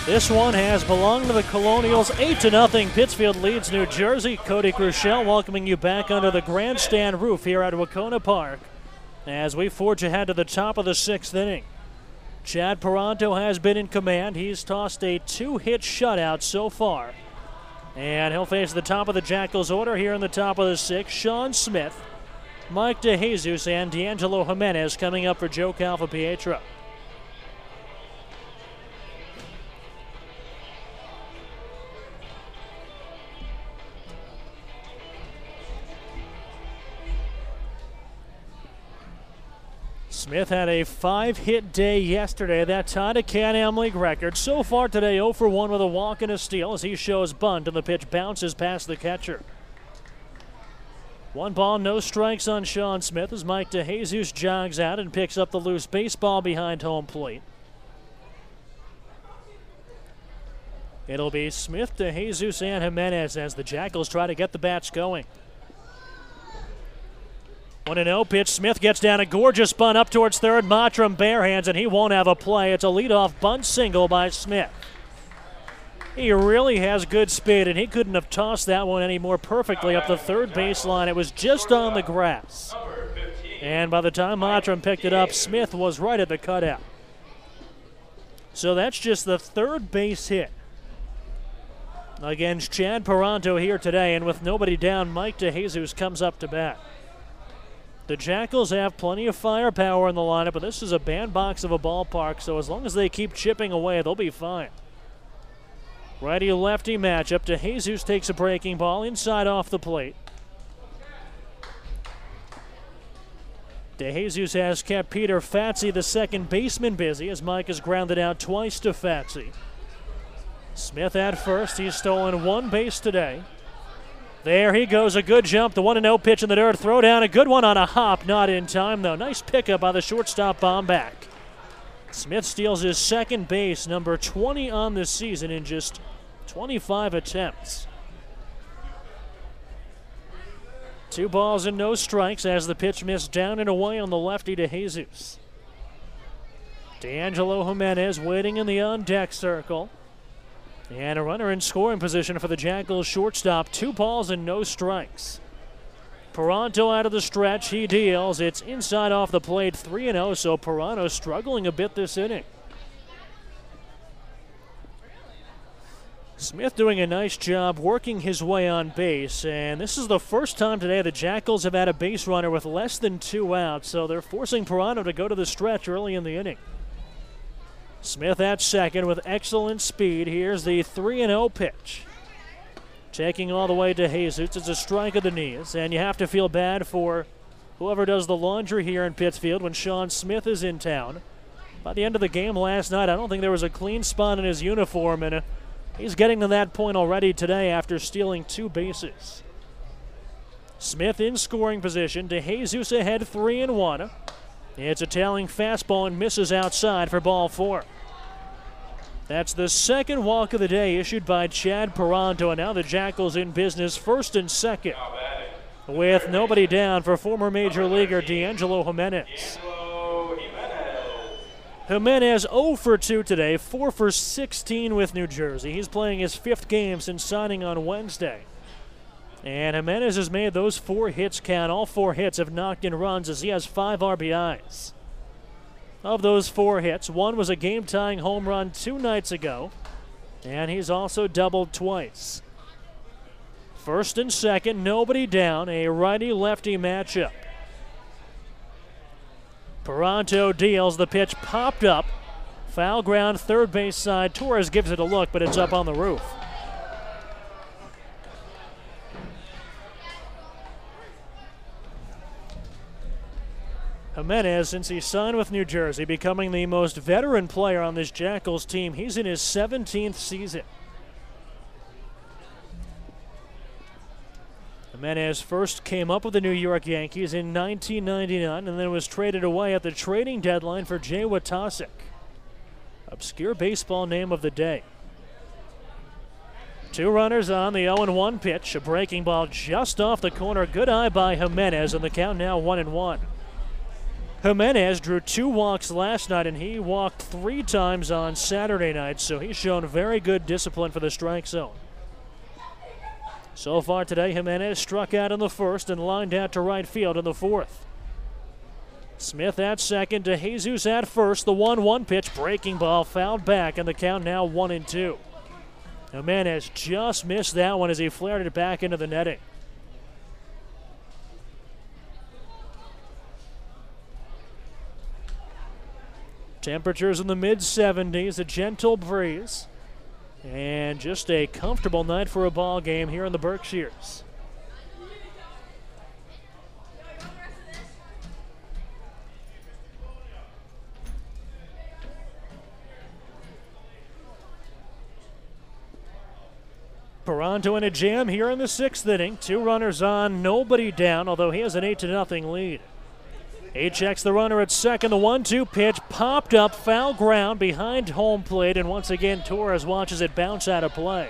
This one has belonged to the Colonials. 8-0. Pittsfield leads New Jersey. Cody Crushell welcoming you back under the grandstand roof here at Wahconah Park as we forge ahead to the top of the 6th inning. Chad Paronto has been in command. He's tossed a 2-hit shutout so far. And he'll face the top of the Jackals order here in the top of the 6th. Sean Smith, Mike DeJesus, and D'Angelo Jimenez coming up for Joe Calfapietro. Smith had a 5-hit day yesterday. That tied a Can-Am League record. So far today, 0 for 1 with a walk and a steal as he shows bunt and the pitch bounces past the catcher. 1 ball, no strikes on Sean Smith as Mike DeJesus jogs out and picks up the loose baseball behind home plate. It'll be Smith, DeJesus, and Jimenez as the Jackals try to get the bats going. 1-0 pitch. Smith gets down a gorgeous bunt up towards third. Mottram bare hands, and he won't have a play. It's a leadoff bunt single by Smith. He really has good speed, and he couldn't have tossed that one any more perfectly up the third baseline. It was just on the grass. And by the time Mottram picked it up, Smith was right at the cutout. So that's just the third base hit against Chad Paronto here today, and with nobody down, Mike DeJesus comes up to bat. The Jackals have plenty of firepower in the lineup, but this is a bandbox of a ballpark, so as long as they keep chipping away, they'll be fine. Righty-lefty matchup. DeJesus takes a breaking ball inside off the plate. DeJesus has kept Peter Fatsi, the second baseman, busy as Mike has grounded out twice to Fatsi. Smith at first. He's stolen 1 base today. There he goes, a good jump. The 1-0 pitch in the dirt. Throw down, a good one on a hop. Not in time, though. Nice pickup by the shortstop Bomback. Smith steals his second base, number 20 on the season in just 25 attempts. 2 balls and no strikes as the pitch missed down and away on the lefty DeJesus. D'Angelo Jimenez waiting in the on-deck circle. And a runner in scoring position for the Jackals shortstop. 2 balls and no strikes. Paronto out of the stretch. He deals. It's inside off the plate, 3-0, so Paronto struggling a bit this inning. Smith doing a nice job working his way on base, and this is the first time today the Jackals have had a base runner with less than 2 outs, so they're forcing Paronto to go to the stretch early in the inning. Smith at second with excellent speed. Here's the 3-0 pitch. Taking all the way to DeJesus. It's a strike of the knees, and you have to feel bad for whoever does the laundry here in Pittsfield when Sean Smith is in town. By the end of the game last night, I don't think there was a clean spot in his uniform, and he's getting to that point already today after stealing 2 bases. Smith in scoring position. DeJesus ahead 3-1. It's a tailing fastball and misses outside for ball 4. That's the second walk of the day issued by Chad Paronto, and now the Jackals in business first and second with nobody down for former Major Leaguer D'Angelo Jimenez. Jimenez 0 for 2 today, 4 for 16 with New Jersey. He's playing his 5th game since signing on Wednesday. And Jimenez has made those 4 hits count. All 4 hits have knocked in runs as he has 5 RBIs. Of those 4 hits, 1 was a game-tying home run 2 nights ago, and he's also doubled twice. First and second, nobody down, a righty-lefty matchup. Paronto deals, the pitch popped up. Foul ground, third base side. Torres gives it a look, but it's up on the roof. Jimenez, since he signed with New Jersey, becoming the most veteran player on this Jackals team. He's in his 17th season. Jimenez first came up with the New York Yankees in 1999 and then was traded away at the trading deadline for Jay Wojtaszek. Obscure baseball name of the day. 2 runners on the 0-1 pitch. A breaking ball just off the corner. Good eye by Jimenez, and the count now 1-1. Jimenez drew 2 walks last night, and he walked 3 times on Saturday night, so he's shown very good discipline for the strike zone. So far today, Jimenez struck out in the first and lined out to right field in the fourth. Smith at second, DeJesus at first. The 1-1 pitch, breaking ball, fouled back, and the count now 1-2. Jimenez just missed that one as he flared it back into the netting. Temperatures in the mid-70s, a gentle breeze, and just a comfortable night for a ball game here in the Berkshires. Paranto in a jam here in the 6th inning. 2 runners on, nobody down, although he has an 8-0 lead. He checks the runner at second. The 1-2 pitch popped up, foul ground behind home plate, and once again Torres watches it bounce out of play.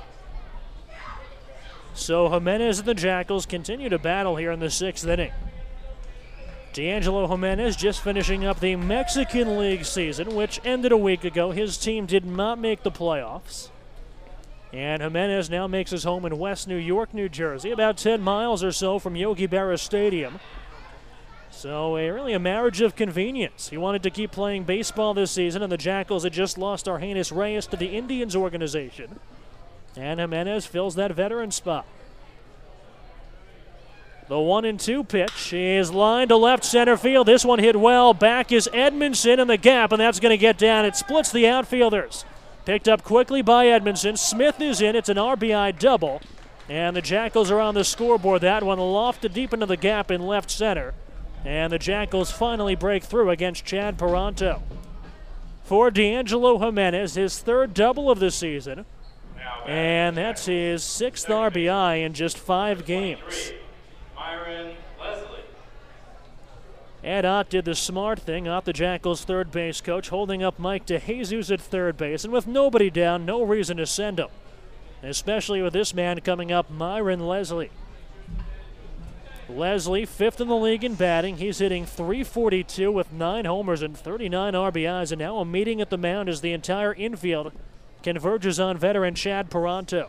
So Jimenez and the Jackals continue to battle here in the 6th inning. D'Angelo Jimenez just finishing up the Mexican League season, which ended a week ago. His team did not make the playoffs. And Jimenez now makes his home in West New York, New Jersey, about 10 miles or so from Yogi Berra Stadium. So really a marriage of convenience. He wanted to keep playing baseball this season, and the Jackals had just lost Argenis Reyes to the Indians organization. And Jimenez fills that veteran spot. The 1-2 pitch is lined to left center field. This one hit well. Back is Edmondson in the gap, and that's going to get down. It splits the outfielders. Picked up quickly by Edmondson. Smith is in. It's an RBI double. And the Jackals are on the scoreboard. That one lofted deep into the gap in left center. And the Jackals finally break through against Chad Paranto. For D'Angelo Jimenez, his 3rd double of the season. And that's his 6th RBI in just 5 games. Myron Leslie. Ed Ott did the smart thing. Ott, the Jackals' third base coach, holding up Mike DeJesus at third base. And with nobody down, no reason to send him. Especially with this man coming up, Myron Leslie. Leslie, 5th in the league in batting. He's hitting .342 with 9 homers and 39 RBIs. And now a meeting at the mound as the entire infield converges on veteran Chad Paranto.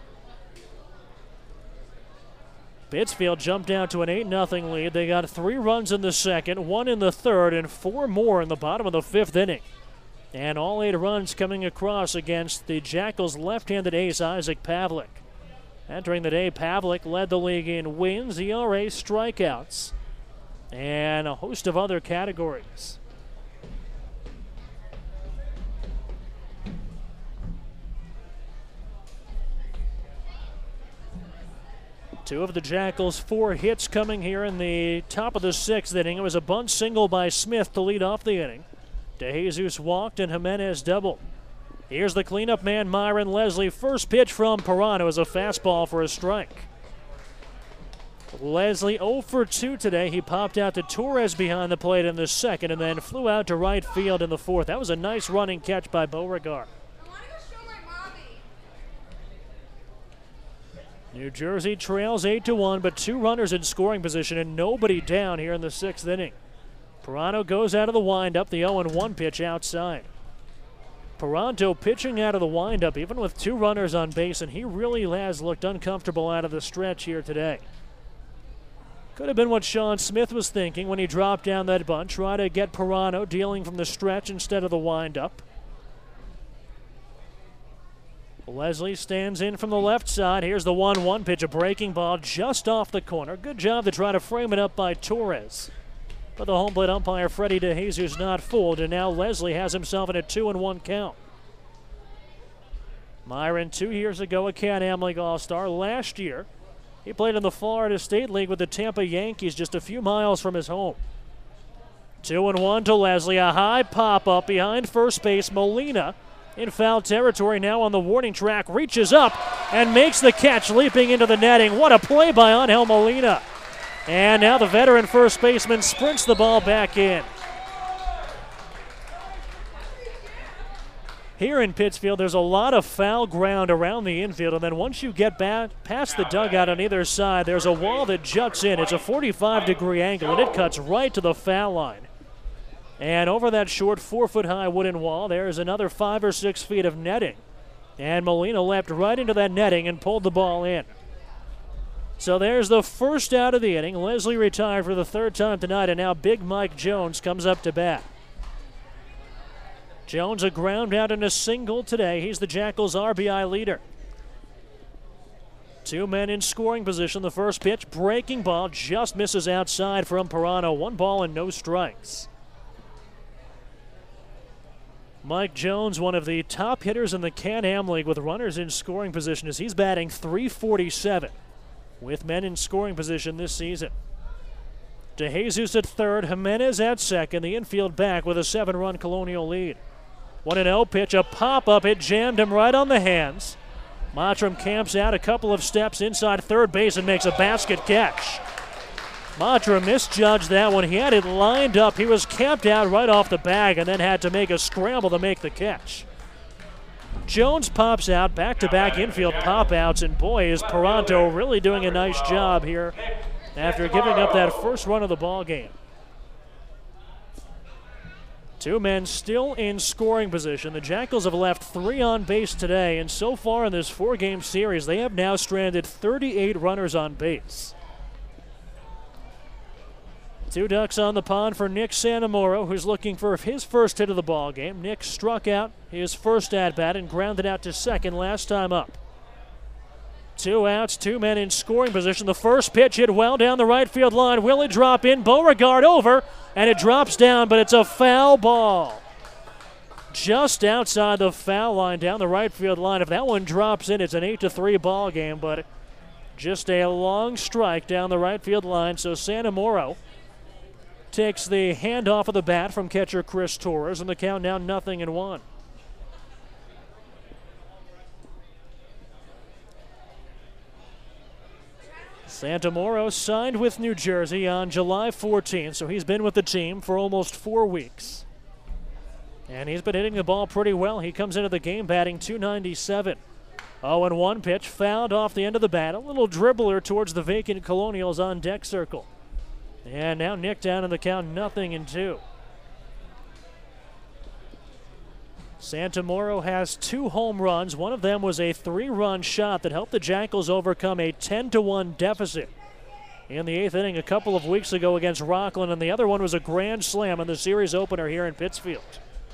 Pittsfield jumped down to an 8-0 lead. They got 3 runs in the second, 1 in the third, and 4 more in the bottom of the 5th inning. And all 8 runs coming across against the Jackals' left-handed ace, Isaac Pavlik. Entering the day, Pavlik led the league in wins, ERA, strikeouts, and a host of other categories. Two of the Jackals' 4 hits coming here in the top of the 6th inning. It was a bunt single by Smith to lead off the inning. DeJesus walked and Jimenez doubled. Here's the cleanup man, Myron Leslie. First pitch from Paranto is a fastball for a strike. Leslie 0 for 2 today. He popped out to Torres behind the plate in the second and then flew out to right field in the fourth. That was a nice running catch by Beauregard. New Jersey trails 8-1, but 2 runners in scoring position and nobody down here in the 6th inning. Paranto goes out of the windup, the 0-1 pitch outside. Paranto pitching out of the windup, even with 2 runners on base, and he really has looked uncomfortable out of the stretch here today. Could have been what Sean Smith was thinking when he dropped down that bunt, try to get Paranto dealing from the stretch instead of the windup. Leslie stands in from the left side. Here's the 1-1 pitch, a breaking ball just off the corner. Good job to try to frame it up by Torres. But the home plate umpire, Freddie DeJesus, not fooled, and now Leslie has himself in a 2-1 count. Myron, 2 years ago, a Can-Am League All-Star. Last year, he played in the Florida State League with the Tampa Yankees just a few miles from his home. 2-1 to Leslie, a high pop-up behind first base. Molina in foul territory now on the warning track, reaches up and makes the catch, leaping into the netting. What a play by Angel Molina. And now the veteran first baseman sprints the ball back in. Here in Pittsfield, there's a lot of foul ground around the infield, and then once you get back past the dugout on either side, there's a wall that juts in. It's a 45-degree angle, and it cuts right to the foul line. And over that short 4-foot-high wooden wall, there's another 5 or 6 feet of netting. And Molina leapt right into that netting and pulled the ball in. So there's the first out of the inning. Leslie retired for the third time tonight, and now Big Mike Jones comes up to bat. Jones a ground out and a single today. He's the Jackals' RBI leader. 2 men in scoring position. The first pitch, breaking ball, just misses outside from Pirano. 1 ball and no strikes. Mike Jones, one of the top hitters in the Can-Am League with runners in scoring position, as he's batting .347 with men in scoring position this season. DeJesus at third, Jimenez at second, the infield back with a 7-run Colonial lead. 1-0 pitch, a pop-up, it jammed him right on the hands. Mottram camps out a couple of steps inside third base and makes a basket catch. Mottram misjudged that one. He had it lined up. He was camped out right off the bag and then had to make a scramble to make the catch. Jones pops out, back-to-back infield pop-outs, and boy, is Paranto really doing a nice job here after giving up that first run of the ball game. 2 men still in scoring position. The Jackals have left 3 on base today, and so far in this 4-game series, they have now stranded 38 runners on base. 2 ducks on the pond for Nick Santamoro, who's looking for his first hit of the ball game. Nick struck out his first at-bat and grounded out to second last time up. 2 outs, 2 men in scoring position. The first pitch hit well down the right field line. Will it drop in? Beauregard over, and it drops down, but it's a foul ball. Just outside the foul line down the right field line. If that one drops in, it's an 8-3 ball game, but just a long strike down the right field line. So Santamoro takes the hand off of the bat from catcher Chris Torres, and the count now 0-1. Santamoro signed with New Jersey on July 14th, so he's been with the team for almost 4 weeks. And he's been hitting the ball pretty well. He comes into the game batting .297. 0-1 pitch, fouled off the end of the bat. A little dribbler towards the vacant Colonials on deck circle. And now Nick down in the count, 0-2. Santamoro has 2 home runs. One of them was a 3-run shot that helped the Jackals overcome a 10-1 deficit in the 8th inning a couple of weeks ago against Rockland, and the other one was a grand slam in the series opener here in Pittsfield.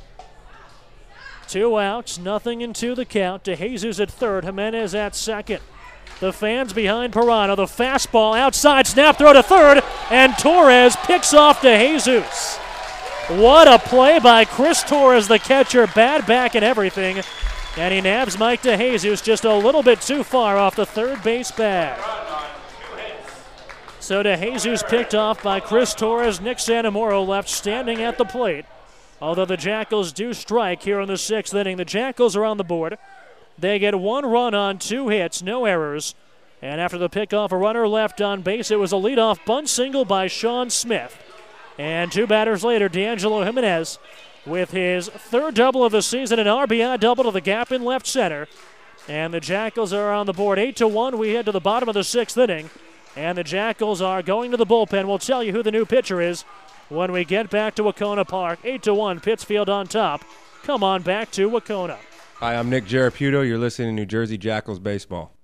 2 outs, 0-2 the count. DeJesus at third, Jimenez at second. The fans behind Pirano. The fastball outside, snap throw to third, and Torres picks off DeJesus. What a play by Chris Torres, the catcher, bad back and everything. And he nabs Mike DeJesus just a little bit too far off the third base bag. So DeJesus picked off by Chris Torres. Nick Santamoro left standing at the plate. Although the Jackals do strike here in the 6th inning. The Jackals are on the board. They get 1 run on 2 hits, no errors. And after the pickoff, a runner left on base. It was a leadoff bunt single by Sean Smith. And 2 batters later, D'Angelo Jimenez with his 3rd double of the season, an RBI double to the gap in left center. And the Jackals are on the board 8-1. We head to the bottom of the 6th inning. And the Jackals are going to the bullpen. We'll tell you who the new pitcher is when we get back to Wacona Park. 8-1, Pittsfield on top. Come on back to Wacona. Hi, I'm Nick Jaraputo. You're listening to New Jersey Jackals Baseball.